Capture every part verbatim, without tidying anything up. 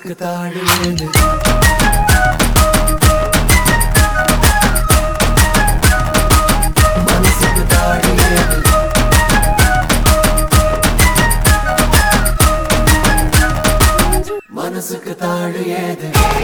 மனசுக்கு தாழ் ஏது மனசுக்கு தாழ் ஏது மனசுக்கு தாழ் ஏது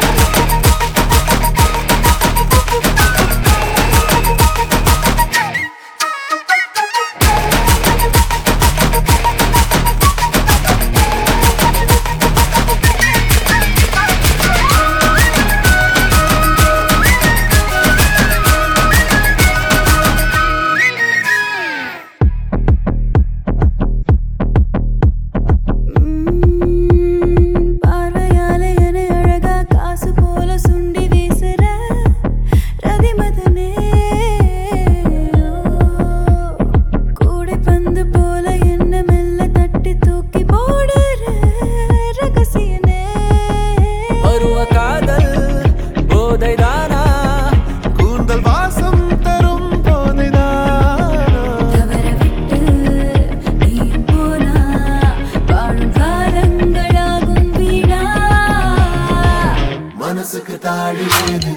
மனசுக்கு தாழ் ஏது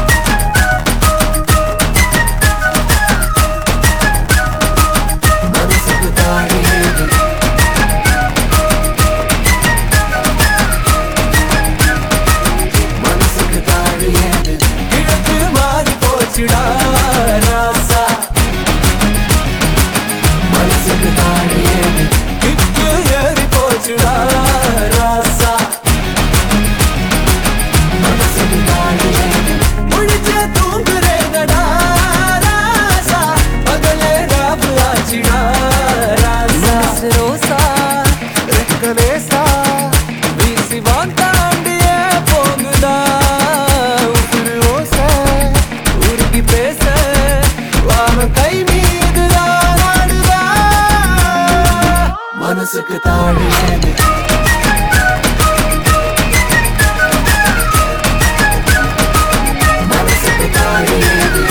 மனசுக்கு தாழ் ஏது மனசுக்கு தாழ் ஏது கிழக்கு மாறி போச்சுடா ராசா மனசுக்கு தாழ் ஏது கிக்கு ஏறி போச்சுடா ராசா மனசுக்கு தாழ் ஏது மனசுக்கு தாழ் ஏது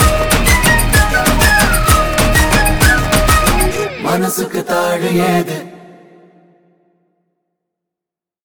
மனசுக்கு தாழ் ஏது